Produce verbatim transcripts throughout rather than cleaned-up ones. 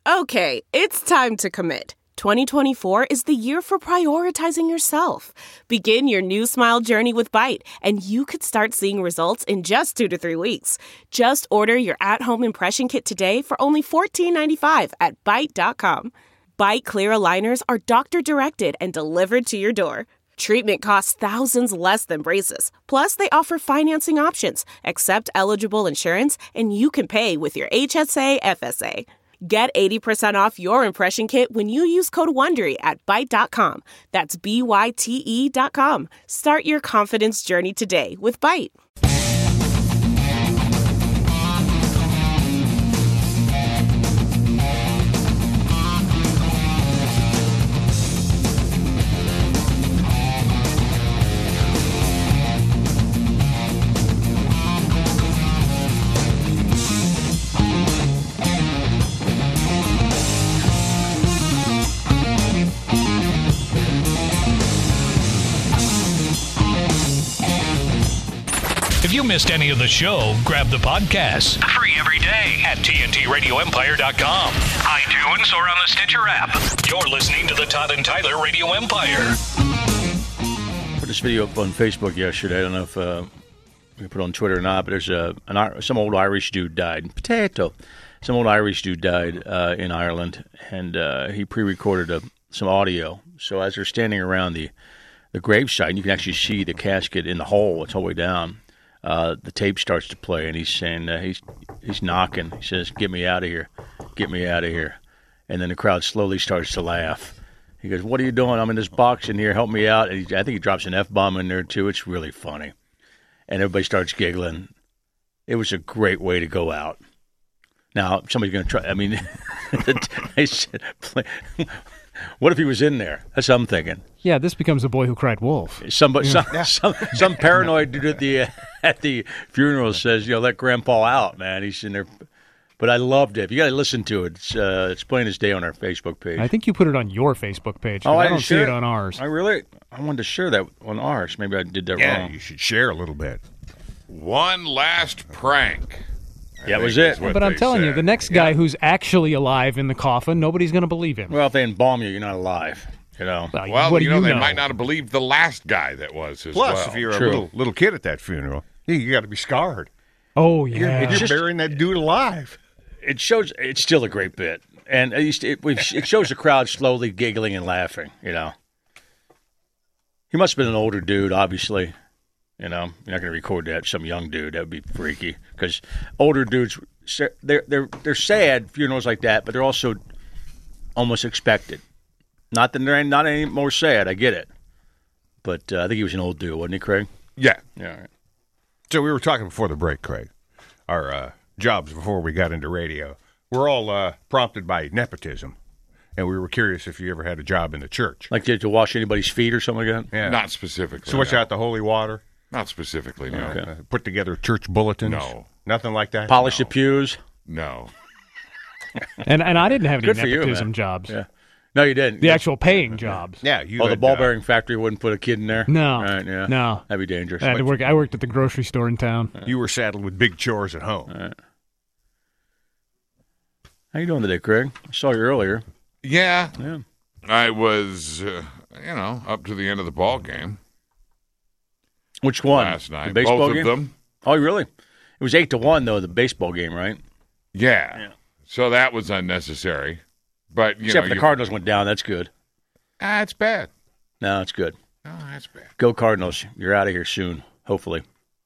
Okay, it's time to commit. twenty twenty-four is the year for prioritizing yourself. Begin your new smile journey with Byte, and you could start seeing results in just two to three weeks. Just order your at-home impression kit today for only fourteen ninety-five at byte dot com. Byte clear aligners are doctor-directed and delivered to your door. Treatment costs thousands less than braces. Plus, they offer financing options, accept eligible insurance, and you can pay with your H S A F S A. Get eighty percent off your impression kit when you use code WONDERY at byte dot com. That's B Y T E dot com. Start your confidence journey today with Byte. If you missed any of the show, grab the podcast. Free every day at T N T radio empire dot com, iTunes, or on the Stitcher app. You're listening to the Todd and Tyler Radio Empire. Put this video up on Facebook yesterday. I don't know if uh, we put it on Twitter or not, but there's a an, some old Irish dude died. Potato. Some old Irish dude died uh, in Ireland, and uh, he pre-recorded a, some audio. So as they're standing around the, the gravesite, you can actually see the casket in the hole. It's all the way down. Uh, the tape starts to play, and he's saying, uh, he's he's knocking. He says, "Get me out of here. Get me out of here." And then the crowd slowly starts to laugh. He goes, "What are you doing? I'm in this box in here. Help me out." And he, I think he drops an F-bomb in there, too. It's really funny. And everybody starts giggling. It was a great way to go out. Now, somebody's going to try. I mean, they said, what if he was in there? That's what I'm thinking. Yeah, this becomes The Boy Who Cried Wolf. Somebody, yeah. some, some, some paranoid dude at the, uh, at the funeral says, you know, let Grandpa out, man. He's in there. But I loved it. You got to listen to it. It's, uh, it's plain as day on our Facebook page. I think you put it on your Facebook page. Oh, I, I don't see it it on ours. I really? I wanted to share that on ours. Maybe I did that yeah, wrong. You should share a little bit. One last prank. I that was it. But I'm telling said. you, the next guy yeah. who's actually alive in the coffin, nobody's going to believe him. Well, if they embalm you, you're not alive. You know. Well, well what you do know, you they know? might not have believed the last guy that was as Plus, well. if you're True. a little, little kid at that funeral, you, you got to be scarred. Oh, You're, yeah. you're just- burying that dude alive. It shows. It's still a great bit, and it, used to, it, it shows the crowd slowly giggling and laughing. You know. He must have been an older dude, obviously. You know, you're not going to record that some young dude. That would be freaky because older dudes, they're they're they're sad funerals like that, but they're also almost expected. Not that they're not any more sad. I get it, but uh, I think he was an old dude, wasn't he, Craig? Yeah. Yeah. All right. So we were talking before the break, Craig. Our uh, jobs before we got into radio. We're all uh, prompted by nepotism, and we were curious if you ever had a job in the church. Like to, to wash anybody's feet or something like that. Yeah. Not specifically. Switch no. out the holy water. Not specifically, no. Okay. Uh, put together church bulletins. No. Nothing like that. Polish No. the pews. No. And and I didn't have any Good for you, nepotism man. jobs. Yeah. No, you didn't. The actual paying jobs. Yeah. You Oh, the had, ball uh, bearing factory wouldn't put a kid in there. No. Right, yeah. No. That'd be dangerous. I, had to work, I worked at the grocery store in town. You were saddled with big chores at home. All right. How you doing today, Craig? I saw you earlier. Yeah. Yeah. I was, uh, you know, up to the end of the ball game Which one? last night. The baseball Both game? of them. Oh, really? It was eight to one though. The baseball game, right? Yeah. Yeah. So that was unnecessary. But, you Except know. the you, Cardinals went down. That's good. Ah, it's bad. No, it's good. No, that's bad. Go Cardinals. You're out of here soon, hopefully.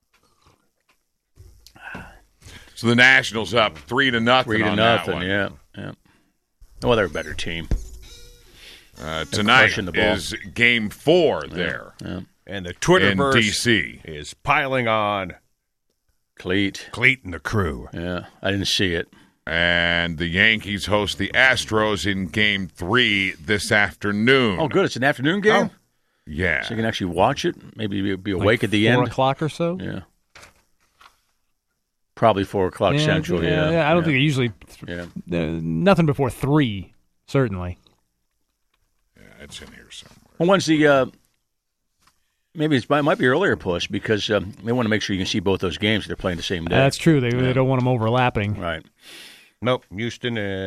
So the Nationals up three to nothing. Three to on that nothing. one. Yeah, yeah. Well, they're a better team. Uh, tonight crushing the ball. is game four there Yeah. And the in Twitterverse D C. is piling on Cleat. Cleat and the crew. Yeah, I didn't see it. And the Yankees host the Astros in game three this afternoon. Oh, good. It's an afternoon game, Yeah. so you can actually watch it. Maybe be, be Like awake at the four end. o'clock or so. Yeah. Probably four o'clock Yeah, central. Yeah, yeah, I don't yeah. think it usually. Yeah. Uh, nothing before three, certainly. Yeah, it's in here somewhere. Well, when's the? Uh, maybe it's, it might be earlier push because um, they want to make sure you can see both those games. They're playing the same day. That's true. They, they don't want them overlapping. right. Nope. Houston and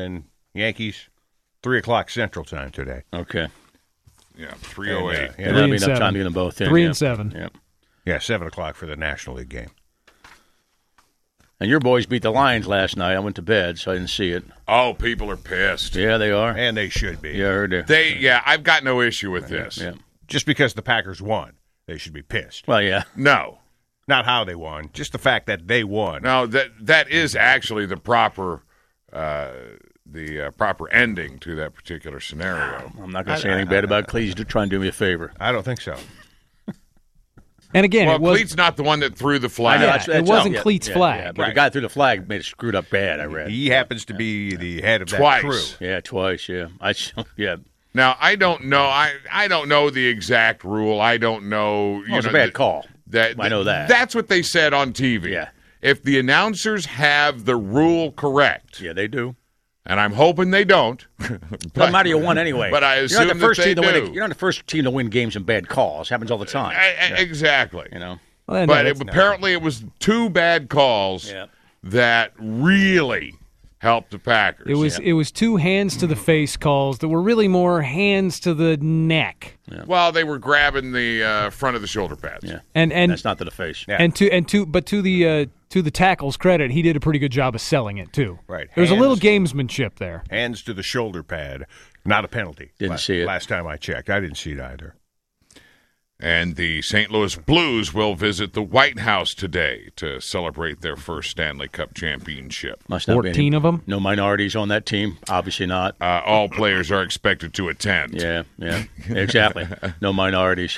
Yankees, three o'clock Central Time today. Okay. Yeah, three oh eight. And, uh, Yeah, yeah, that'll be and enough time seven. to get them both in. Three yeah. and seven. Yeah. yeah, seven o'clock for the National League game. And your boys beat the Lions last night. I went to bed, so I didn't see it. Oh, people are pissed. Yeah, they are. And they should be. Yeah, I heard it. They, yeah, I've got no issue with this. Yeah. Just because the Packers won, they should be pissed. Well, yeah. No, Not how they won, just the fact that they won. no, that that is actually the proper, uh, the uh, proper ending to that particular scenario. I'm not going to say anything bad about it. Please do try and do me a favor. I don't think so. And again, Well, it was Cleet's not the one that threw the flag. know, yeah, that's- that's it wasn't all. Cleet's Yeah, flag. yeah, but Right. the guy threw the flag made it screwed up bad, I read. He happens to be the head of that Twice. crew. Yeah, twice, yeah. I, yeah. Now I don't know. I I don't know the exact rule. I don't know. You Well, it's know, a bad th- call. That I know that. That's what they said on T V. Yeah. If the announcers have the rule correct, Yeah, they do. and I'm hoping they don't. Doesn't matter, you won anyway. But I you're assume not the first that they team to win. do. A, you're not the first team to win games in bad calls. Happens all the time. I- I- Exactly. You know. Well, no, But that's- it, apparently it was two bad calls Yeah. that really helped the Packers. It was it was two hands to the face calls that were really more hands to the neck. Well, they were grabbing the uh, front of the shoulder pads. Yeah. And and That's not to the face. Yeah. and to and to but to the uh, to the tackle's credit, he did a pretty good job of selling it too. Right. There's a little Hands- gamesmanship there. Hands to the shoulder pad. Not a penalty. Didn't La- see it. Last time I checked. I didn't see it either. And the Saint Louis Blues will visit the White House today to celebrate their first Stanley Cup championship. Must not be Fourteen any, of them. No minorities on that team. Obviously not. Uh, all players are expected to attend. Yeah, yeah. Exactly. No minorities.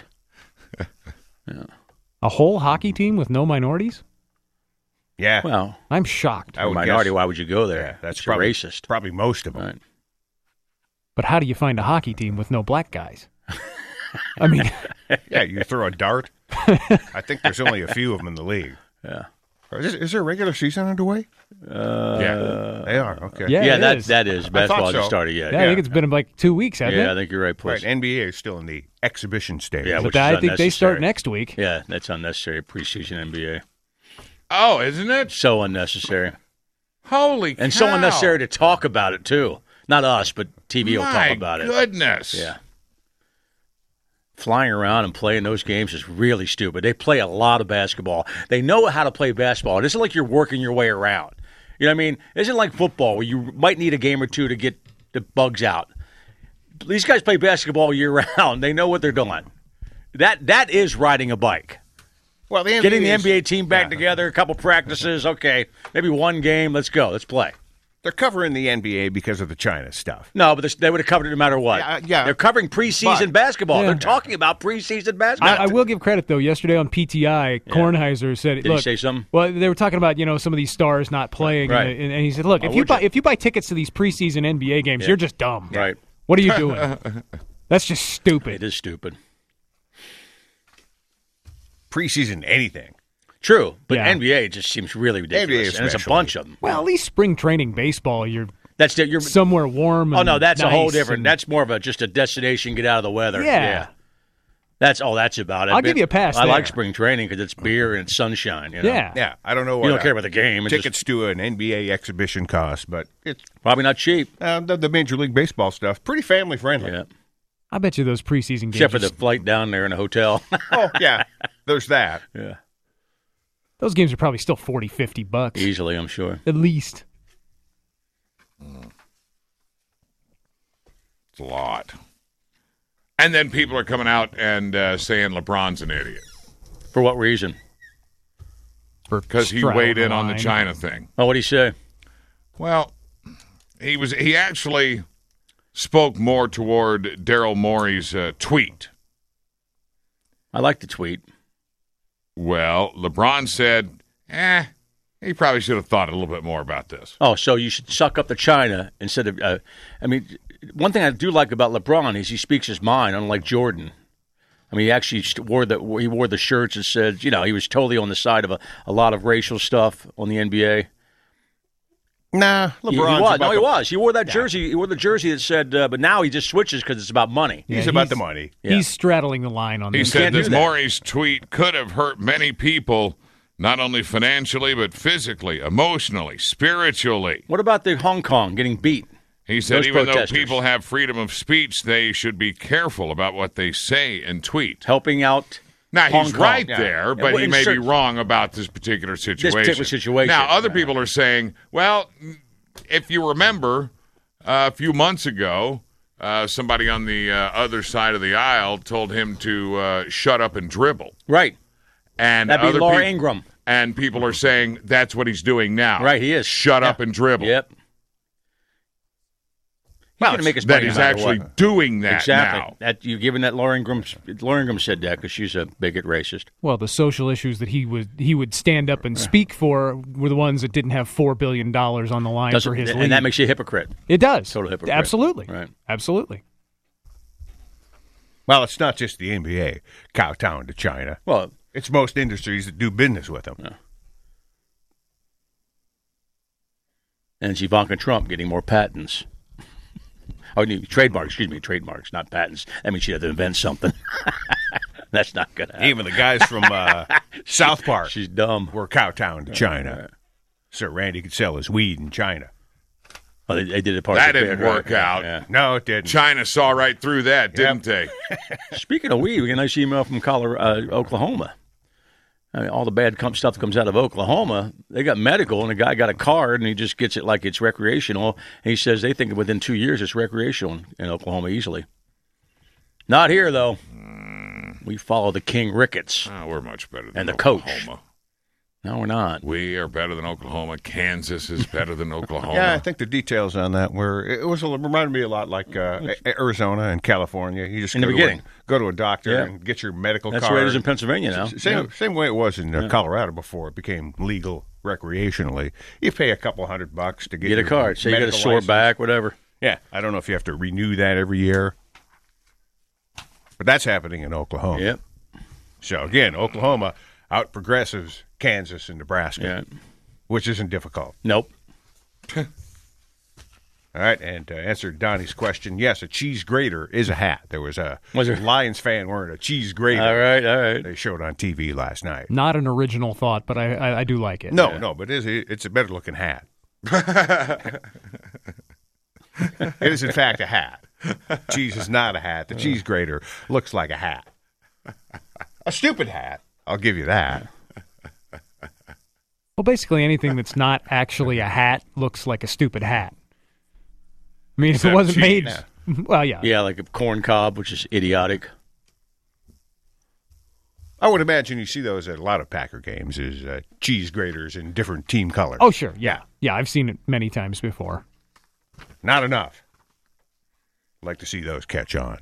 A whole hockey team with no minorities? Yeah. Well, I'm shocked. I would minority, guess- why would you go there? Yeah, that's It's probably racist. Probably most of them. Right. But how do you find a hockey team with no black guys? I mean, Yeah, you throw a dart. I think there's only a few of them in the league. Yeah. Is, is there a regular season underway? Uh, Yeah. They are. Okay. Yeah. yeah, it that is. that is. I thought Basketball hasn't so. started yet. yeah, I think it's been like two weeks, hasn't Yeah, I it? think you're right, Right. Puss. N B A is still in the exhibition stage. Yeah, But which is I think they start unnecessary. next week. Yeah, that's unnecessary. Preseason N B A. Oh, isn't it? So unnecessary. Holy And cow. so unnecessary to talk about it, too. Not us, but T V will My talk about it. goodness. Yeah. Flying around and playing those games is really stupid. They play a lot of basketball. They know how to play basketball. It isn't like you're working your way around. You know what I mean? It isn't like football where you might need a game or two to get the bugs out. These guys play basketball year round. They know what they're doing. That That is riding a bike. Well, the N B A Getting the is- N B A team back yeah. together, a couple practices, okay, maybe one game, let's go, let's play. They're covering the N B A because of the China stuff. No, but this, they would have covered it no matter what. Yeah, yeah. They're covering preseason But- basketball. Yeah. They're talking about preseason basketball. I, I will give credit though. Yesterday on P T I, Kornheiser said, Did he "Look, say something? well, they were talking about you know some of these stars not playing, Right. and, and he said, "Look, Why if you would buy you? if you buy tickets to these preseason N B A games, Yeah. you're just dumb. Right. What are you doing? That's just stupid." It is stupid. Preseason anything. True, but Yeah. N B A just seems really ridiculous, N B A and it's a especially. bunch of them. Well, at least spring training baseball, you're That's the, you're. somewhere warm. And Oh no, that's a whole nice different. and- That's more of a just a destination, get out of the weather. Yeah. That's all. That's about it. I'll But give you a pass I like there. spring training because it's beer and it's sunshine. You know? yeah. Yeah, I don't know You what don't uh, care about the game. It's tickets just to an N B A exhibition cost, but it's probably not cheap. uh, the, the Major League Baseball stuff pretty family friendly. Yeah. I bet you those preseason games. Except for are the s- flight down there in a hotel. Oh yeah, there's that. yeah. those games are probably still forty, fifty bucks Easily, I'm sure. at least. It's a lot. And then people are coming out and uh, saying LeBron's an idiot For what reason? because he Straddle weighed the in on the line. China thing. Oh, what did he say? Well, he was he actually spoke more toward Daryl Morey's uh, tweet. I like the tweet. Well, LeBron said, "Eh, he probably should have thought a little bit more about this." Oh, so you should suck up to China instead of. Uh, I mean, one thing I do like about LeBron is he speaks his mind, unlike Jordan. I mean, he actually st- wore the he wore the shirts that said, you know, he was totally on the side of a, a lot of racial stuff on the N B A. Nah, He, he LeBron's was. about No, he the, was. He wore that jersey. He wore the jersey that said, uh, but now he just switches because it's about money. He's Yeah, about he's- the money. Yeah. He's straddling the line on He this. said can't do that that. Morey's tweet could have hurt many people, not only financially, but physically, emotionally, spiritually. What about the Hong Kong getting beat? He said Those even protesters. though people have freedom of speech, they should be careful about what they say and tweet. Helping out Now, Hong he's Kong. right Yeah. there, Yeah, but well, he in may be certain- wrong about this particular situation. particular situation. Now, other Yeah. people are saying, well, if you remember, uh, a few months ago, uh, somebody on the uh, other side of the aisle told him to uh, shut up and dribble. Right. And That'd be other Laura peop- Ingraham. And people are saying that's what he's doing now. Right, he is. Shut Yeah. up and dribble. Yep. He's going to make his That money he's no matter actually what. doing that Exactly. now. That you given that Laura Ingraham. Laura Ingraham said that because she's a bigot racist. Well, the social issues that he would he would stand up and speak for were the ones that didn't have four billion dollars on the line Doesn't- for his and lead. that makes you a hypocrite. It does. Total hypocrite. Absolutely. Right. Absolutely. Well, it's not just the N B A kowtowing to China. Well, It's most industries that do business with them. and it's Ivanka Trump getting more patents. Oh, no, trademarks, excuse me, trademarks, not patents. I mean, she had to invent something. That's not going to happen. Even the guys from uh, South Park She's dumb. were kowtowing to China. So Randy could sell his weed in China. Oh, they, they did it part That of the didn't bid, right? work Yeah, out. yeah. No, it didn't. China saw right through that, didn't they? Speaking of weed, we got a nice email from Colorado, uh, Oklahoma. I mean, all the bad com- stuff that comes out of Oklahoma, they got medical, and a guy got a card, and he just gets it like it's recreational. And he says they think within two years it's recreational in, in Oklahoma easily. Not here, though. We follow the King Ricketts. Oh, we're much better than And the Oklahoma. coach. No, we're not. We are better than Oklahoma. Kansas is better than Oklahoma. Yeah, I think the details on that were it was a, it reminded me a lot like uh, A- Arizona and California. You just In go the to beginning. a, go to a doctor Yeah. and get your medical That's card. the way it is in Pennsylvania now. S- Same Yeah. same way it was in uh, Colorado before it became legal recreationally. You pay a couple hundred bucks to get, Get a your card. Say you got a medical sore license. back, whatever. Yeah, I don't know if you have to renew that every year, but that's happening in Oklahoma. Yep. So again, Oklahoma out progressives Kansas and Nebraska, Yeah. which isn't difficult. Nope. All right, and to answer Donnie's question, yes, a cheese grater is a hat. There was a Was there? Lions fan wearing a cheese grater. All right, all right. They showed on T V last night. Not an original thought, but I I, I do like it. No, no, but it is, it's a better looking hat. It is, in fact, a hat. Cheese is not a hat. The cheese grater looks like a hat. A stupid hat. I'll give you that. Well, basically anything that's not actually a hat looks like a stupid hat. I mean, if it Except wasn't made, cheese. well, yeah. Yeah, like a corn cob, which is idiotic. I would imagine you see those at a lot of Packer games as uh, cheese graters in different team colors. Oh, sure, yeah, yeah. I've seen it many times before. Not enough. I'd like to see those catch on.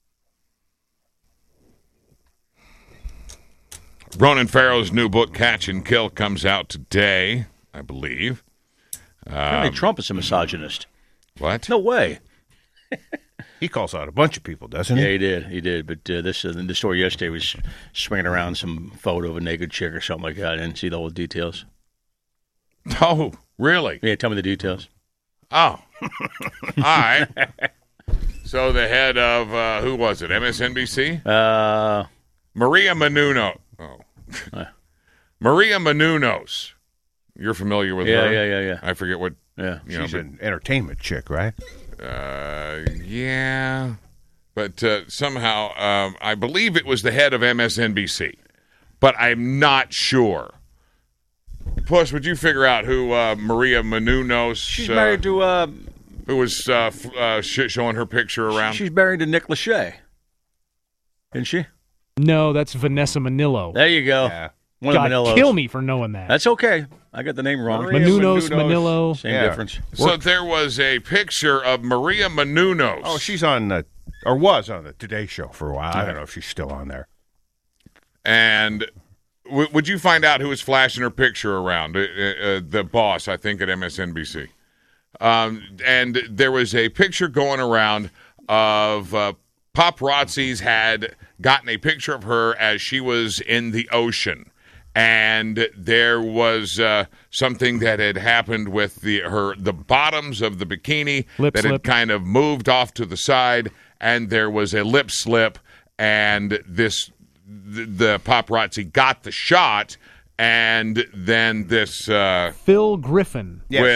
Ronan Farrow's new book, Catch and Kill, comes out today, I believe. Apparently Trump is a misogynist. What? No way. He calls out a bunch of people, doesn't he? Yeah, he did. He did. But uh, this uh, the story yesterday was swinging around some photo of a naked chick or something like that. I didn't see the whole details. Oh, really? Yeah, tell me the details. Oh. All right. So the head of, uh, who was it, M S N B C? Uh, Maria Menounos. Oh. Maria Menounos. You're familiar with yeah, her? yeah, yeah, yeah, I forget what. yeah. You know, She's but- an entertainment chick, right? Uh, yeah, but uh, somehow um, I believe it was the head of M S N B C, but I'm not sure. Plus, would you figure out who uh, Maria Menounos? She's uh, married to. Uh, who was uh, f- uh, sh- showing her picture around? she's married to Nick Lachey. Isn't she? No, that's Vanessa Manillo. There you go. Yeah. One God, of Manillos. kill me for knowing that. That's okay. I got the name wrong. Maria Menounos, Menounos. Manillo. Same Yeah. difference. So there was a picture of Maria Menounos. Oh, she's on the, or was on the Today Show for a while. I don't know if she's still on there. And w- would you find out who was flashing her picture around? Uh, uh, the boss, I think, at M S N B C. Um, and there was a picture going around of uh, paparazzis had gotten a picture of her as she was in the ocean. And there was uh, something that had happened with the her the bottoms of the bikini Lip that had slip. kind of moved off to the side, and there was a lip slip, and this the, the paparazzi got the shot, and then this uh, Phil Griffin. Yes. with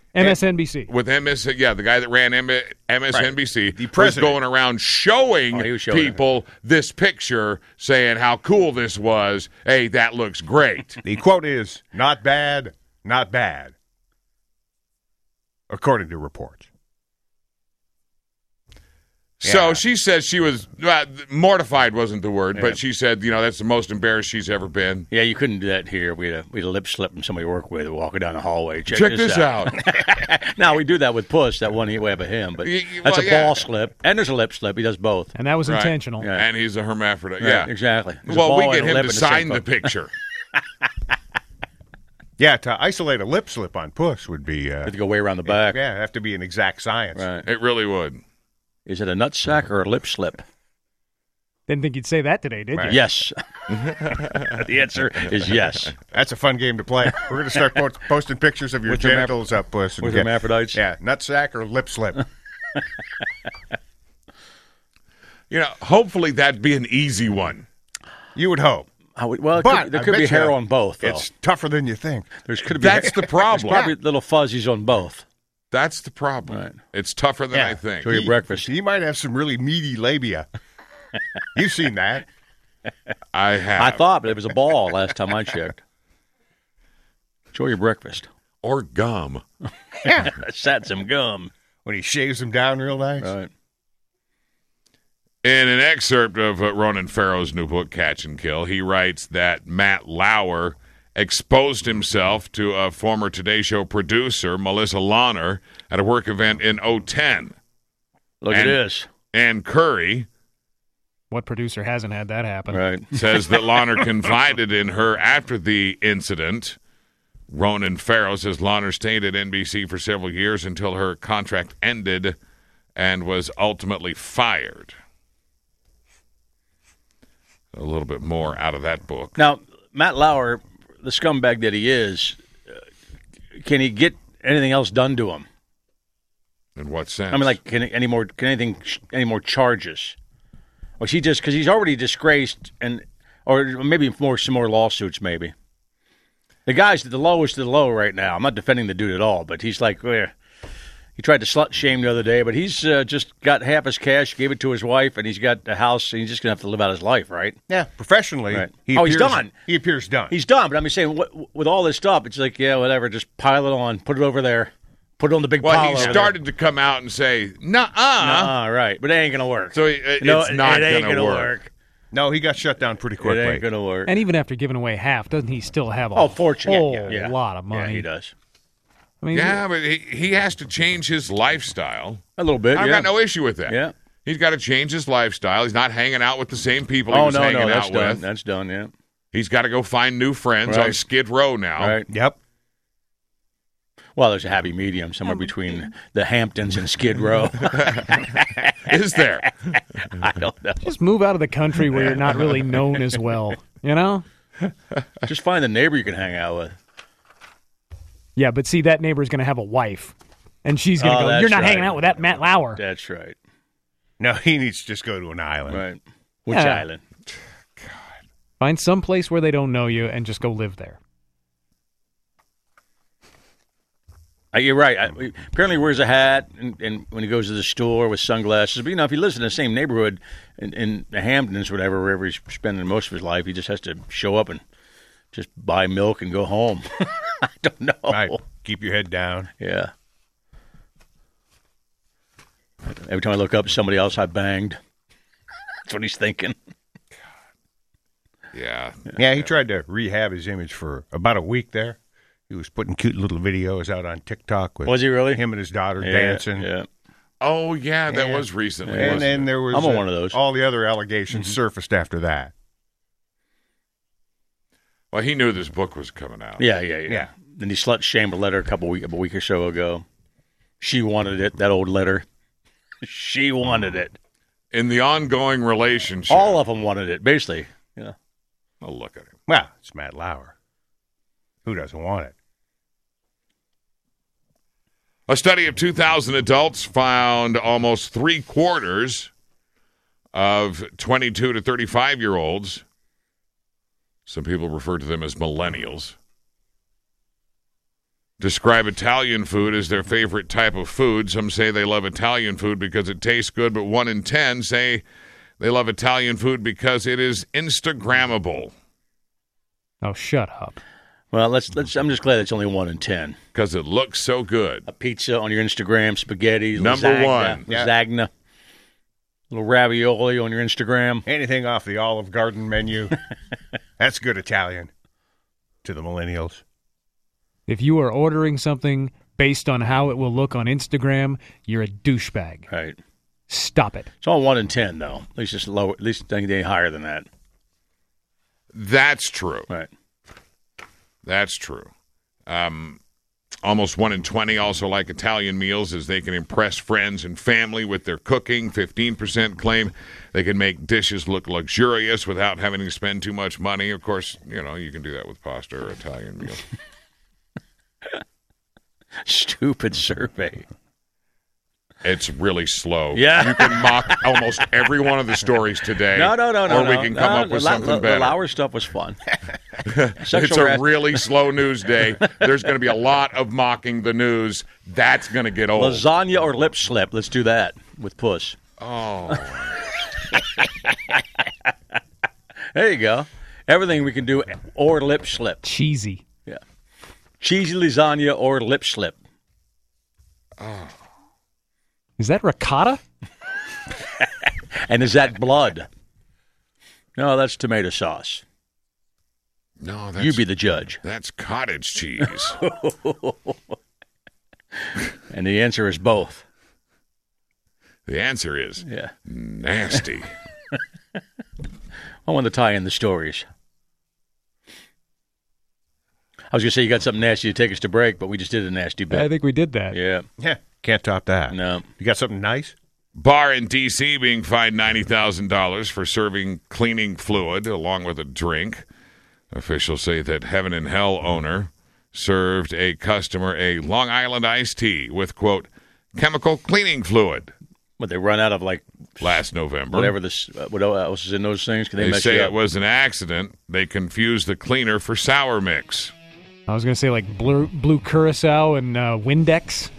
M S N B C. With M S, yeah, the guy that ran M- MSNBC Right. The was president. going around showing, Oh, he was showing people this picture, saying how cool this was. Hey, that looks great. The quote is, not bad, not bad, according to reports. So Yeah. she says she was uh, mortified, wasn't the word, Yeah. but she said, you know, that's the most embarrassed she's ever been. Yeah, you couldn't do that here. We had a, we had a lip slip from somebody we work with walking down the hallway. Check, Check this out. Now, we do that with Puss, that one we have of him, but Y- y- that's well, a yeah. ball slip, and there's a lip slip. He does both. And that was Right. intentional. Yeah. And he's a hermaphrodite. Right, Yeah, exactly. There's a Well, we ball get and a him lip to in the same sign the photo. picture. Yeah, to isolate a lip slip on Puss would be... Uh, Have to go way around the back. Yeah, have to be an exact science. Right. It really would. Is it a nut sack or a lip slip? Didn't think you'd say that today, did Right. you? Yes. The answer is yes. That's a fun game to play. We're going to start po- posting pictures of your With hermaph- genitals up, Puss. and with get- hermaphrodites? Yeah, nutsack or lip slip. You know, hopefully that'd be an easy one. You would hope. I would- well, it But could, there I could be bet hair you on both, though. It's tougher than you think. There's could be That's the There's problem. probably little fuzzies on both. That's the problem. Right. It's tougher than Yeah. I think. For your breakfast. You might have some really meaty labia. You've seen that. I have. I thought, but it was a ball last time I checked. Enjoy your breakfast. Or gum. Yeah. Sat some gum. When he shaves them down real nice. Right. In an excerpt of uh, Ronan Farrow's new book, Catch and Kill, he writes that Matt Lauer exposed himself to a former Today Show producer, Melissa Launer, at a work event in oh ten. Look And- at this. And Curry What producer hasn't had that happen? Right. says that Launer confided in her after the incident. Ronan Farrow says Launer stayed at N B C for several years until her contract ended and was ultimately fired. A little bit more out of that book. Now, Matt Lauer, the scumbag that he is, uh, can he get anything else done to him? In what sense? I mean, like, can any more, can anything, any more charges? Or is he just because he's already disgraced, and or maybe more some more lawsuits, maybe. The guy's at the lowest of the low right now. I'm not defending the dude at all, but he's like, eh. He tried to slut shame the other day, but he's uh, just got half his cash, gave it to his wife, and he's got a house, and he's just gonna have to live out his life, right? Yeah, professionally. Right. He Oh, he's appears- done. He appears done. He's done, but I'm just saying, what, with all this stuff, it's like, yeah, whatever, just pile it on, put it over there, put it on the big well, pile. he over started to come out and say, "Nuh-uh." Ah, right, but it ain't gonna work. So it, no, it's not it ain't gonna, gonna work. work. no, he got shut down pretty It quickly. ain't gonna work. And even after giving away half, doesn't he still have a Oh, fortune. whole Yeah, yeah. lot of money? Yeah, he does. I mean, Yeah, but he, he has to change his lifestyle. A little bit. I've yeah. got no issue with that. Yeah. He's got to change his lifestyle. He's not hanging out with the same people he Oh was no, hanging no, that's out done. with. That's done. Yeah. He's got to go find new friends Right. on Skid Row now. Right. Yep. Well, there's a happy medium somewhere between the Hamptons and Skid Row. Is there? I don't know. just move out of the country where you're not really known as well. You know? Just find the neighbor you can hang out with. Yeah, but see, that neighbor's going to have a wife, and she's going to Oh, go, that's "You're not right. hanging out with that Matt Lauer." That's right. No, he needs to just go to an island. Right. Which Yeah. island? Find some place where they don't know you and just go live there. Uh, you're right. I, apparently, he wears a hat, and, and when he goes to the store with sunglasses. But you know, if he lives in the same neighborhood in, in the Hamptons, whatever, wherever he's spending most of his life, he just has to show up and just buy milk and go home. I don't know. Right. Keep your head down. Yeah. Every time I look up at somebody else I banged, that's what he's thinking. Yeah. Yeah, he tried to rehab his image for about a week there. He was putting cute little videos out on TikTok with Was he really? him and his daughter Yeah, dancing. Yeah. Oh, yeah, that Yeah. was recently. And wasn't then it? there was I'm on uh, one of those. all the other allegations surfaced after that. Well, he knew this book was coming out. Yeah, yeah, yeah. Yeah. Then he slut shamed a letter a couple week, a week or so ago. She wanted it. That old letter. She wanted it. In the ongoing relationship. All of them wanted it, basically. Yeah. Oh, look at him. Well, it's Matt Lauer. Who doesn't want it? A study of two thousand adults found almost three quarters of twenty-two to thirty-five-year-olds, some people refer to them as millennials, describe Italian food as their favorite type of food. Some say they love Italian food because it tastes good, but one in ten say they love Italian food because it is Instagrammable. Oh, shut up. Well, let's let's. I'm just glad it's only one in ten. Because it looks so good. A pizza on your Instagram, spaghetti, Number lasagna, one. lasagna, little ravioli on your Instagram. Anything off the Olive Garden menu. That's good Italian to the millennials. If you are ordering something based on how it will look on Instagram, you're a douchebag. Right. Stop it. It's all one in ten, though. At least it's lower. At least they ain't higher than that. That's true. Right. That's true. Um, almost one in twenty also like Italian meals as they can impress friends and family with their cooking. fifteen percent claim they can make dishes look luxurious without having to spend too much money. Of course, you know, you can do that with pasta or Italian meals. Stupid survey. It's really slow. Yeah. You can mock almost every one of the stories today. No, no, no, no. Or we no. can come no, up with the, something the, better. The Lauer stuff was fun. It's Sexual a harass- really slow news day. There's going to be a lot of mocking the news. That's going to get old. Lasagna or lip slip. Let's do that with puss. Oh. There you go. Everything we can do or lip slip. Cheesy. Yeah. Cheesy lasagna or lip slip. Oh. Is that ricotta? And is that blood? No, that's tomato sauce. No, that's, You be the judge. That's cottage cheese. And the answer is both. The answer is Yeah. nasty. I want to tie in the stories. I was going to say you got something nasty to take us to break, but we just did a nasty bit. I think we did that. Yeah. Yeah, can't top that. No. You got something nice? Bar in D C being fined ninety thousand dollars for serving cleaning fluid along with a drink. Officials say that Heaven and Hell owner served a customer a Long Island iced tea with, quote, chemical cleaning fluid But they run out of, like, last November. whatever this, uh, what else is in those things? Can they, They mess say you it up? was an accident. They confused the cleaner for sour mix. I was going to say like blue, blue curacao and uh, Windex.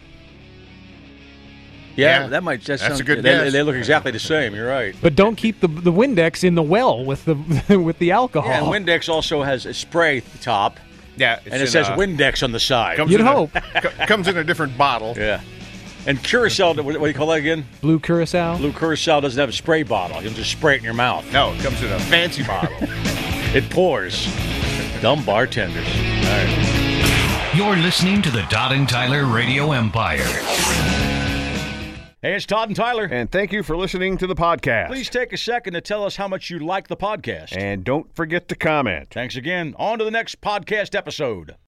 Yeah, Yeah. that might just That's sound, a good they, guess. they look exactly the same. You're right. But don't keep the the Windex in the well with the with the alcohol. Yeah, and Windex also has a spray top, Yeah, it's and it in says a- Windex on the side. comes You'd in a- hope. co- comes in a different bottle. Yeah. And Curacao, what, what do you call that again? Blue curacao. Blue Curacao doesn't have a spray bottle. You can just spray it in your mouth. No, it comes in a fancy bottle. It pours. Dumb bartenders. All right. You're listening to the Todd and Tyler Radio Empire. Hey, it's Todd and Tyler. And thank you for listening to the podcast. Please take a second to tell us how much you like the podcast. And don't forget to comment. Thanks again. On to the next podcast episode.